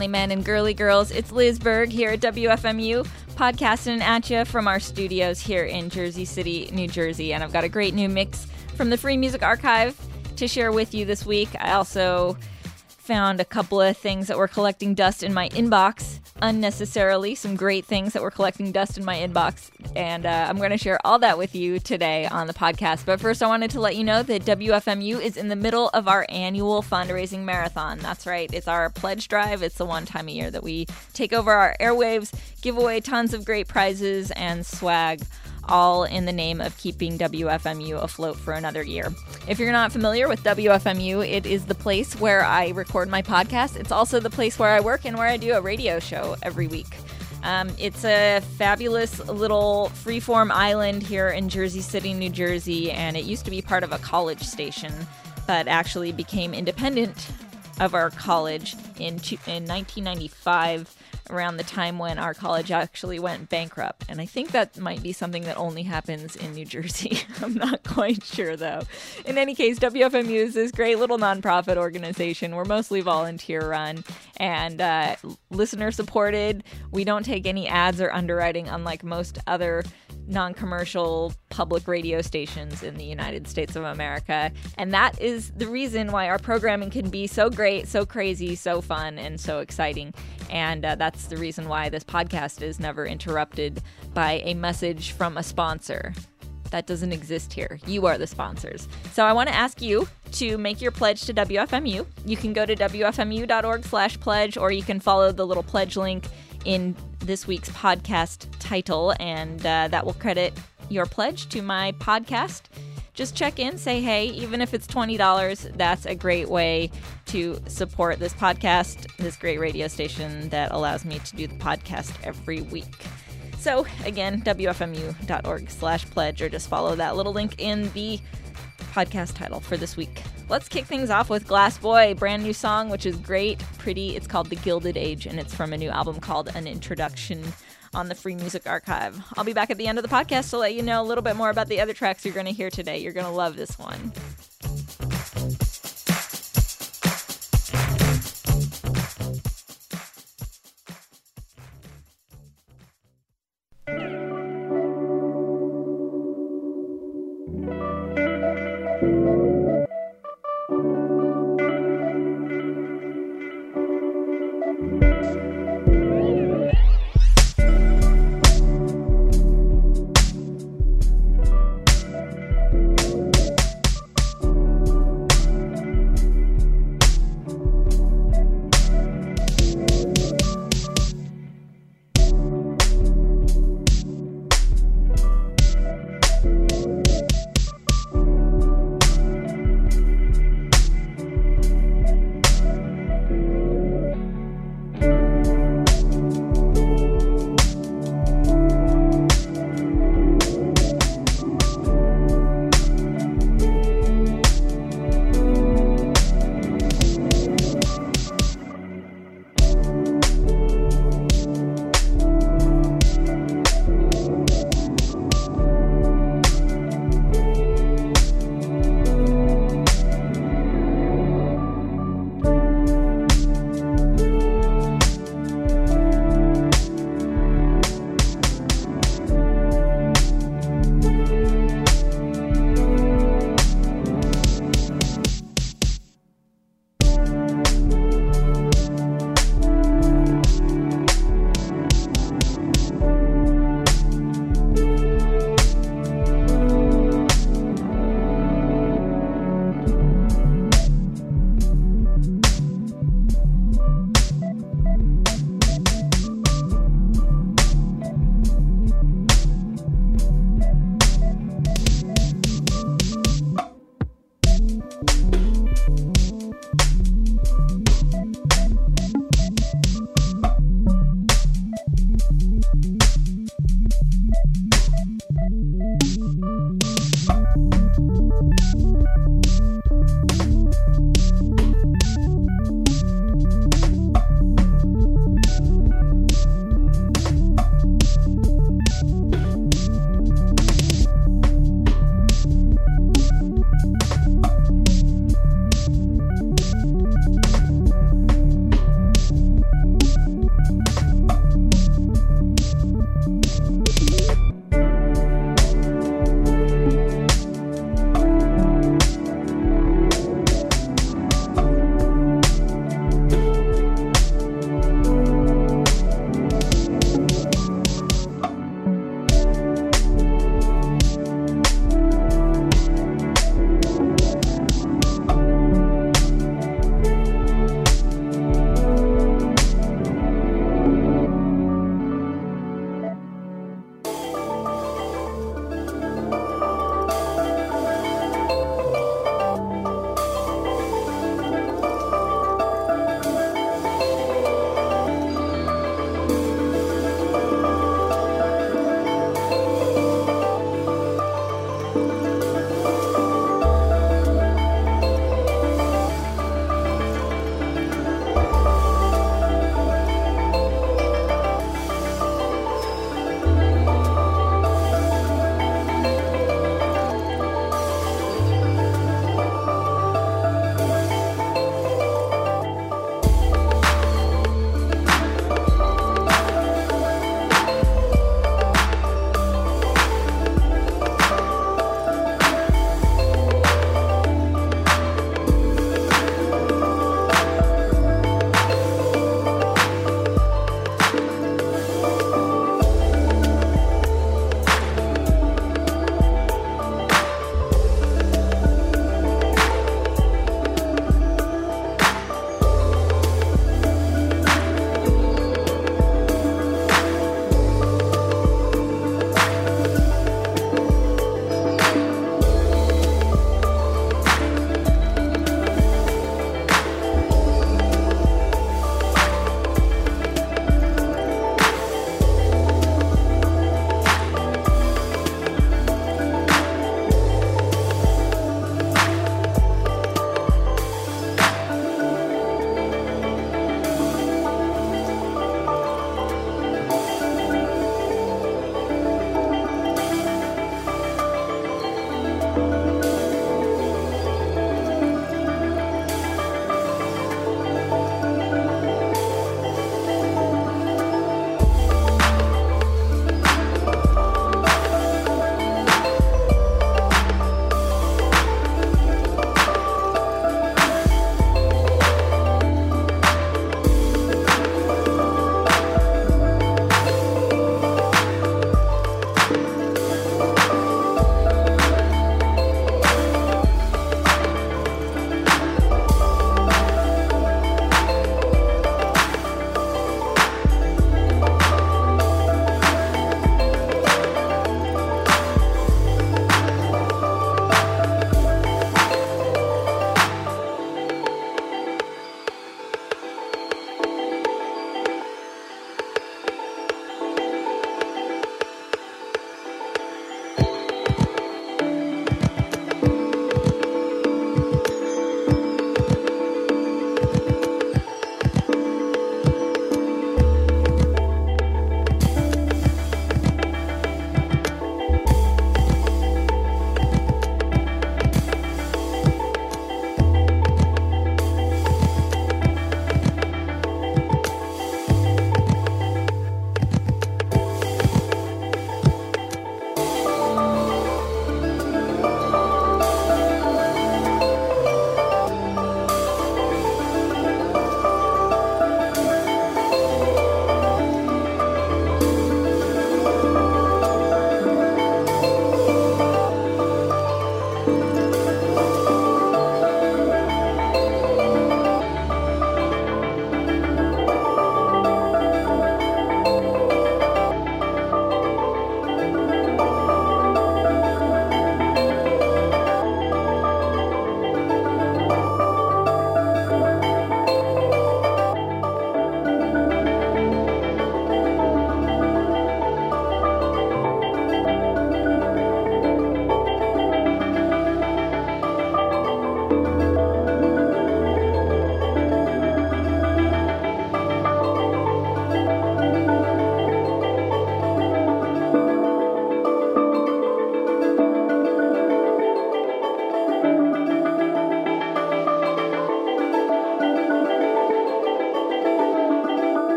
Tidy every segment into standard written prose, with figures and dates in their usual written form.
manly men and girly girls. It's Liz Berg here at WFMU, podcasting at you from our studios here in Jersey City, New Jersey. And I've got a great new mix from the Free Music Archive to share with you this week. I also found a couple of things that were collecting dust in my inbox unnecessarily, some great things that were collecting dust in my inbox, and I'm going to share all that with you today on the podcast. But first, I wanted to let you know that WFMU is in the middle of our annual fundraising marathon. That's right, it's our pledge drive. It's the one time a year that we take over our airwaves, give away tons of great prizes and swag, all in the name of keeping WFMU afloat for another year. If you're not familiar with WFMU, it is the place where I record my podcast. It's also the place where I work and where I do a radio show every week. It's a fabulous little freeform island here in Jersey City, New Jersey, and it used to be part of a college station, but actually became independent of our college in 1995, around the time when our college actually went bankrupt. And I think that might be something that only happens in New Jersey. I'm not quite sure, though. In any case, WFMU is this great little nonprofit organization. We're mostly volunteer run and listener supported. We don't take any ads or underwriting, unlike most other non-commercial public radio stations in the United States of America. And that is the reason why our programming can be so great, so crazy, so fun, and so exciting. And that's the reason why this podcast is never interrupted by a message from a sponsor. That doesn't exist here. You are the sponsors. So I want to ask you to make your pledge to WFMU. You can go to WFMU.org/pledge, or you can follow the little pledge link in this week's podcast title, and that will credit your pledge to my podcast. Just check in, say hey, even if it's $20, that's a great way to support this podcast, this great radio station that allows me to do the podcast every week. So again, WFMU.org/pledge, or just follow that little link in the podcast title for this week. Let's kick things off with Glass Boy, brand new song, which is great, pretty. It's called The Gilded Age, and it's from a new album called An Introduction on the Free Music Archive. I'll be back at the end of the podcast to let you know a little bit more about the other tracks you're going to hear today. You're going to love this one.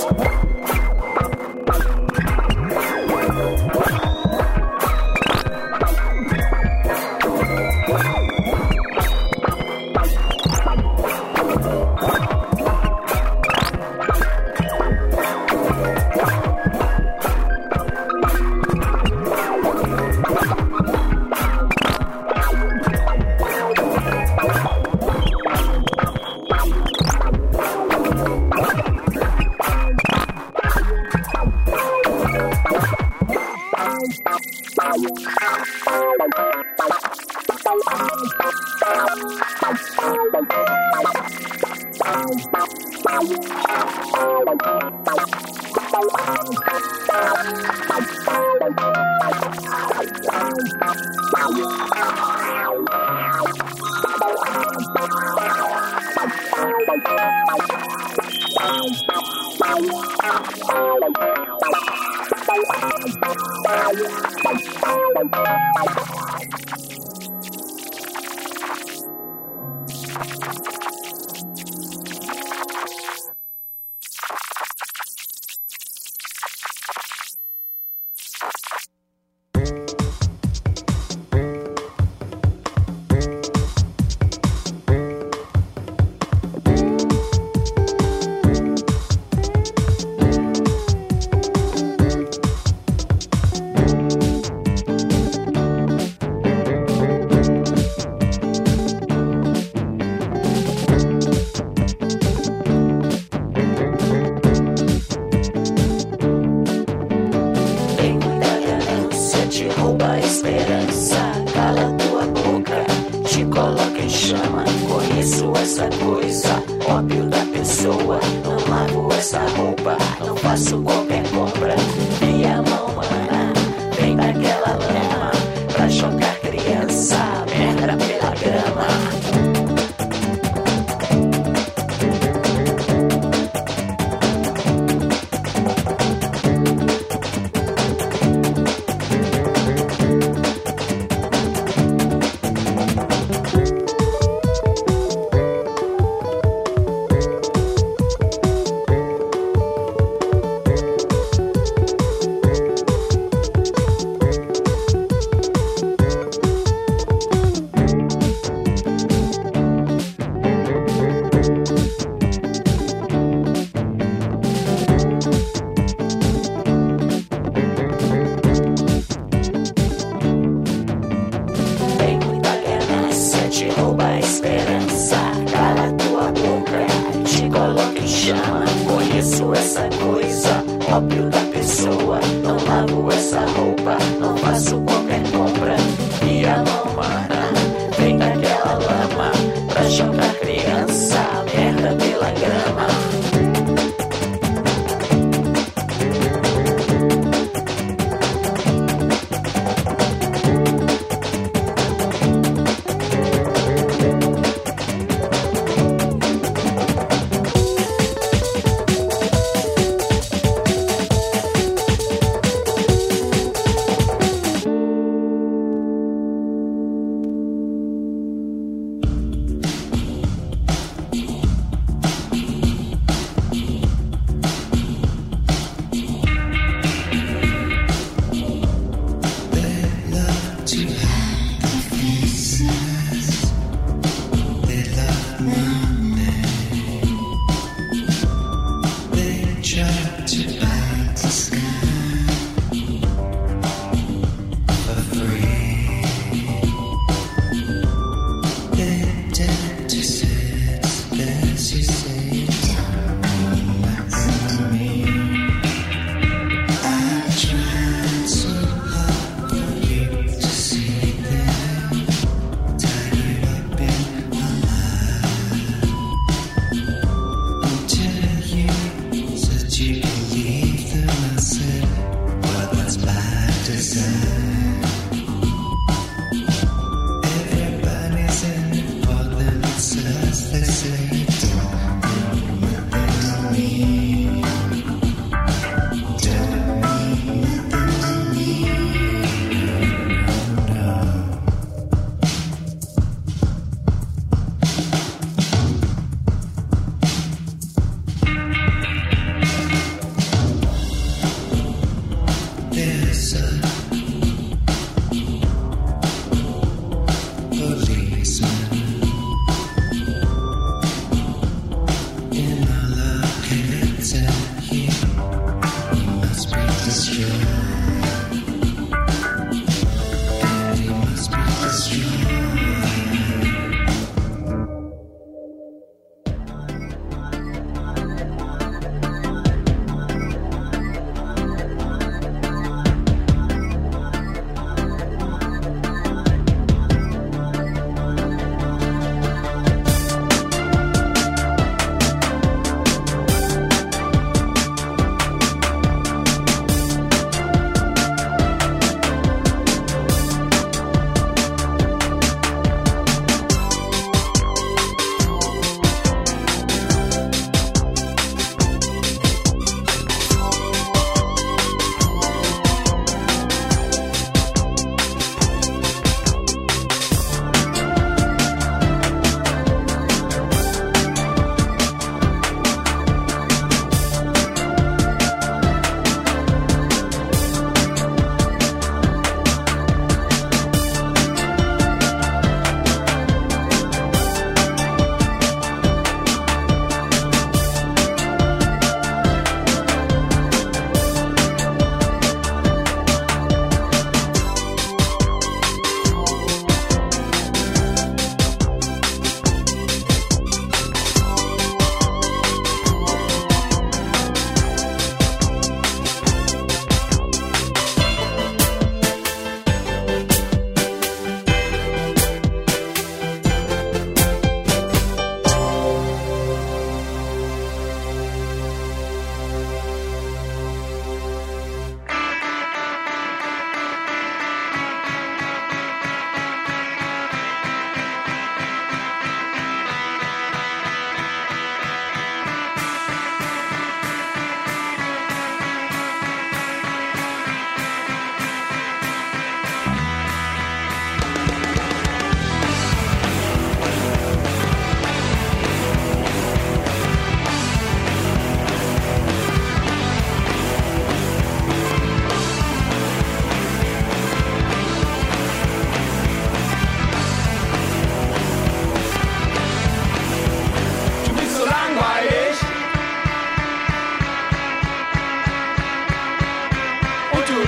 you believe that I say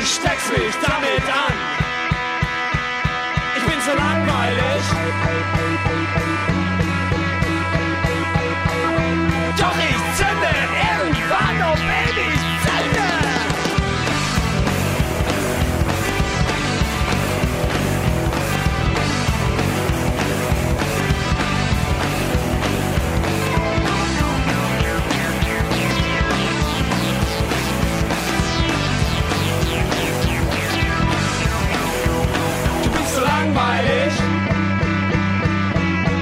steckst mich damit an. Ich bin so langweilig. Doch ich zünde irgendwann, oh Baby, ich zünde. Du bist so langweilig.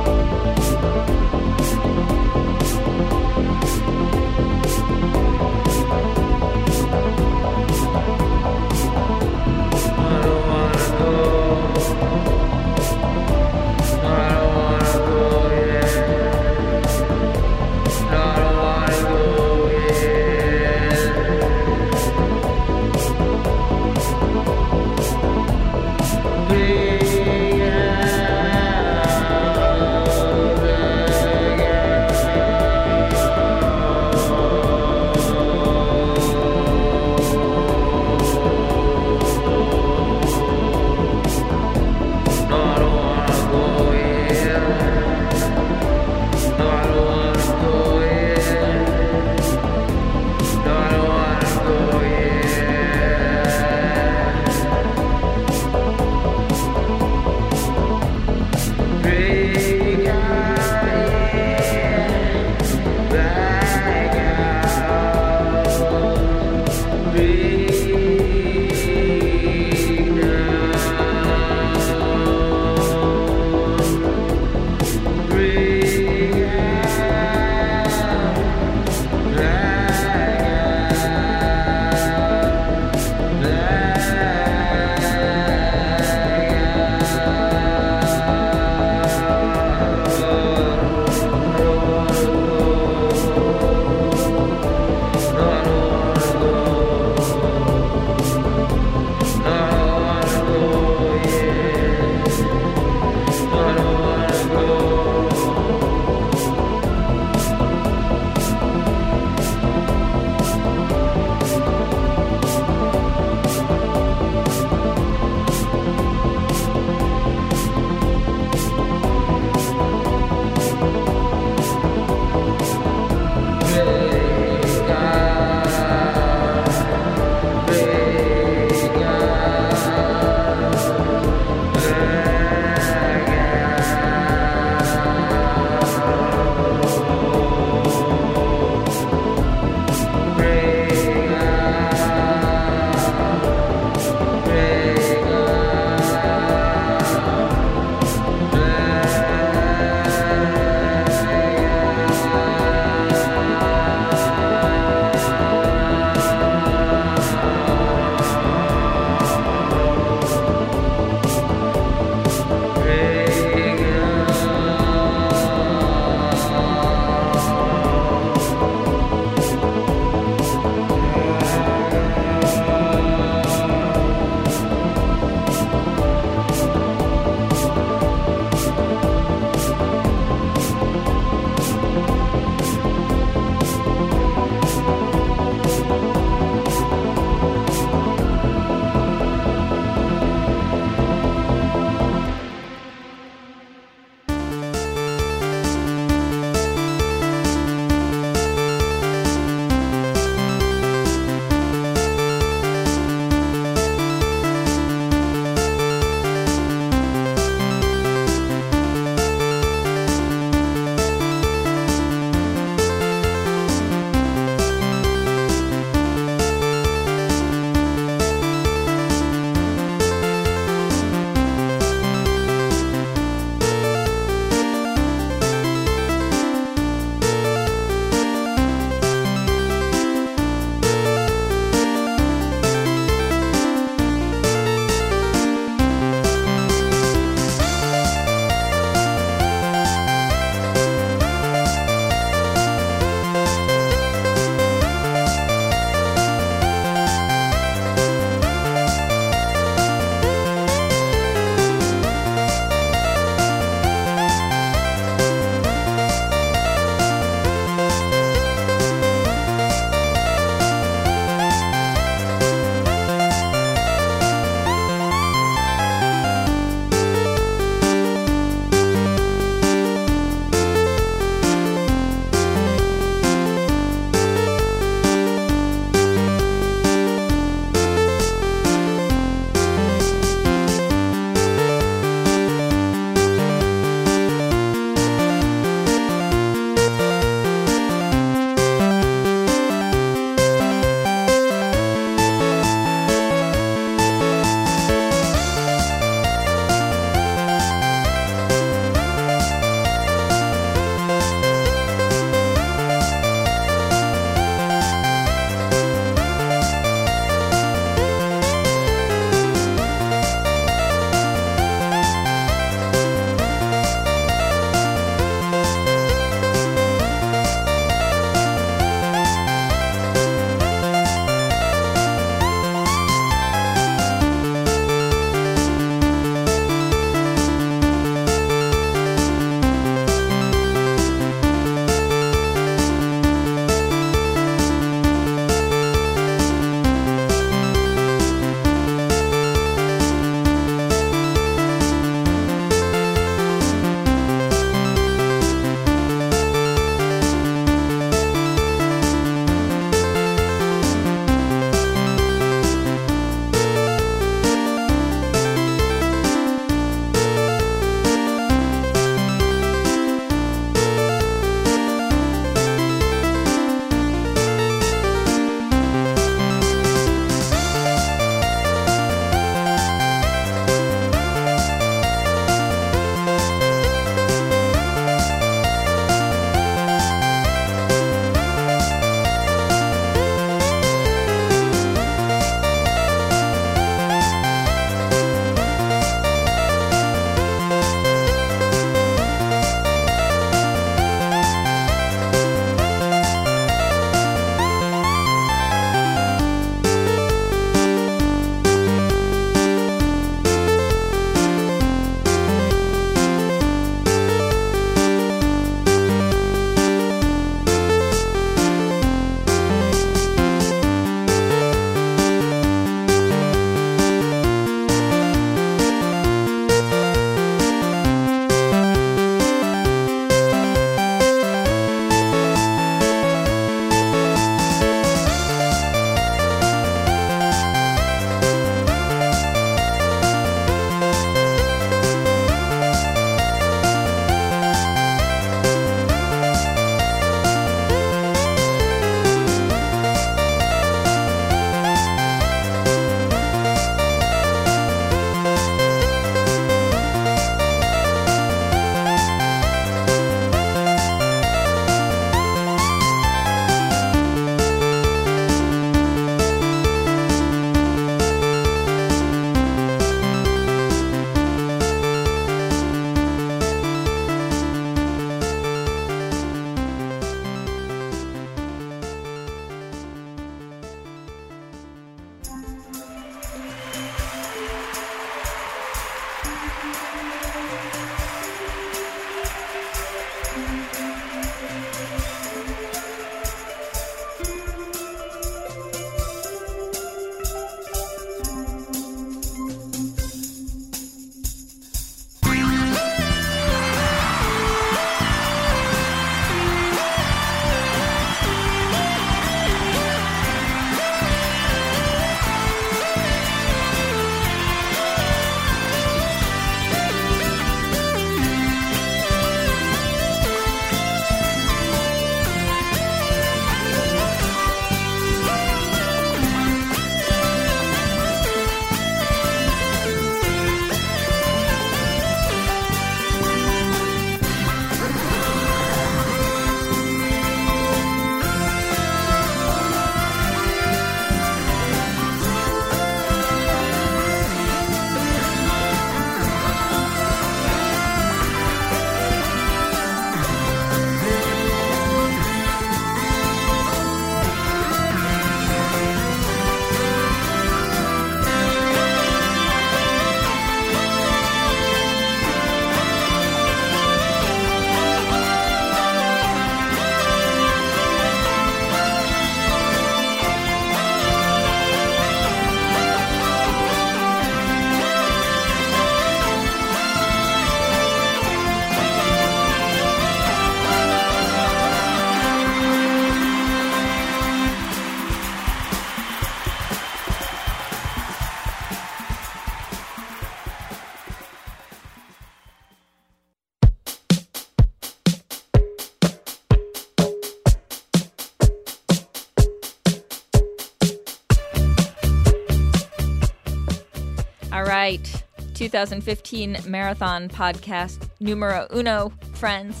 All right, 2015 Marathon Podcast numero uno, friends.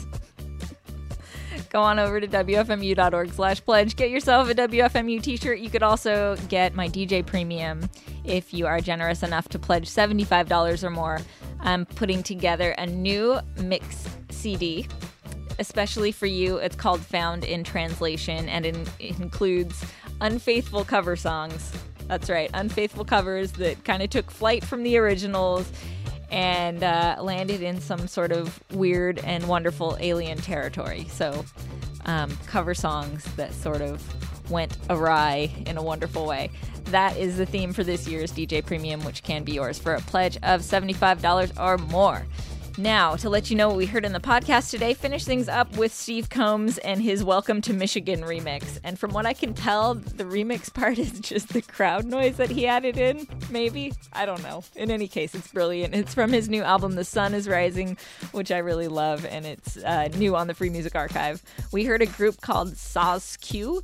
Go on over to wfmu.org/pledge. Get yourself a WFMU t-shirt. You could also get my DJ Premium if you are generous enough to pledge $75 or more. I'm putting together a new mix CD, especially for you. It's called Found in Translation, and it includes unfaithful cover songs. That's right, unfaithful covers that kind of took flight from the originals and landed in some sort of weird and wonderful alien territory. So cover songs that sort of went awry in a wonderful way. That is the theme for this year's DJ Premium, which can be yours for a pledge of $75 or more. Now, to let you know what we heard in the podcast today, finish things up with Steve Combs and his Welcome to Michigan remix. And from what I can tell, the remix part is just the crowd noise that he added in, maybe? I don't know. In any case, it's brilliant. It's from his new album, The Sun is Rising, which I really love, and it's new on the Free Music Archive. We heard a group called SAWSQ,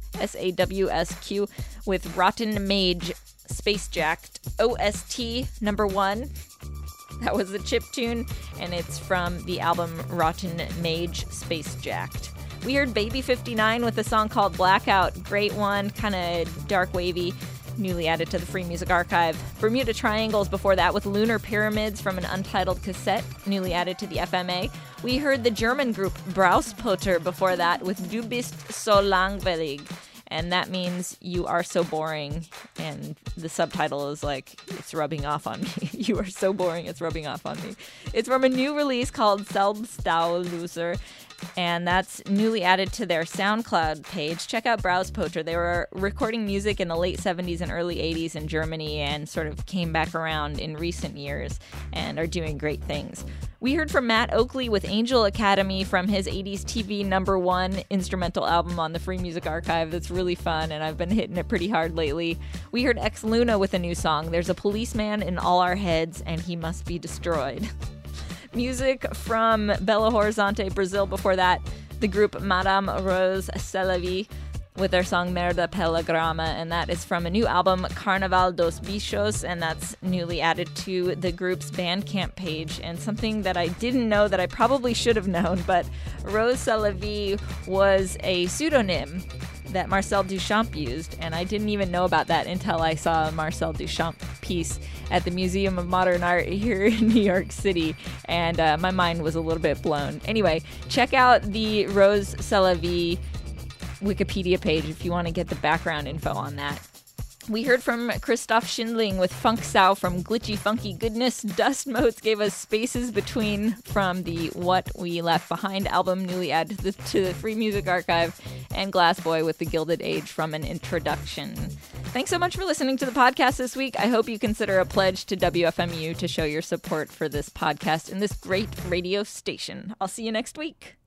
SAWSQ, with Rotten Mage Space Jacked, OST number 1. That was the chip tune, and it's from the album Rotten Mage Space Jacked. We heard Baby 59 with a song called Blackout. Great one, kind of dark wavy, newly added to the Free Music Archive. Bermuda Triangles before that with Lunar Pyramids from an untitled cassette, newly added to the FMA. We heard the German group Brauspotter before that with Du bist so langweilig. And that means you are so boring. And the subtitle is like, it's rubbing off on me. You are so boring, it's rubbing off on me. It's from a new release called Selbstauslöser. And that's newly added to their SoundCloud page. Check out Brauspotter. They were recording music in the late 70s and early 80s in Germany and sort of came back around in recent years and are doing great things. We heard from Matt Oakley with Angel Academy from his 80s TV #1 instrumental album on the Free Music Archive that's really fun, and I've been hitting it pretty hard lately. We heard Ex Luna with a new song, There's a Policeman in All Our Heads and He Must Be Destroyed. Music from Belo Horizonte, Brazil before that, the group Madame Rose Celavi with their song Merda Pelagrama, and that is from a new album, Carnaval dos Bichos, and that's newly added to the group's Bandcamp page. And something that I didn't know that I probably should have known, but Rose Celavi was a pseudonym that Marcel Duchamp used, and I didn't even know about that until I saw a Marcel Duchamp piece at the Museum of Modern Art here in New York City, and my mind was a little bit blown. Anyway, check out the Rose Celavi Wikipedia page if you want to get the background info on that. We heard from Christoph Schindling with Funk Sow from Glitchy Funky Goodness. Dust Motes gave us Spaces Between from the What We Left Behind album, newly added to the Free Music Archive. And Glass Boy with The Gilded Age from an Introduction. Thanks so much for listening to the podcast this week. I hope you consider a pledge to WFMU to show your support for this podcast and this great radio station. I'll see you next week.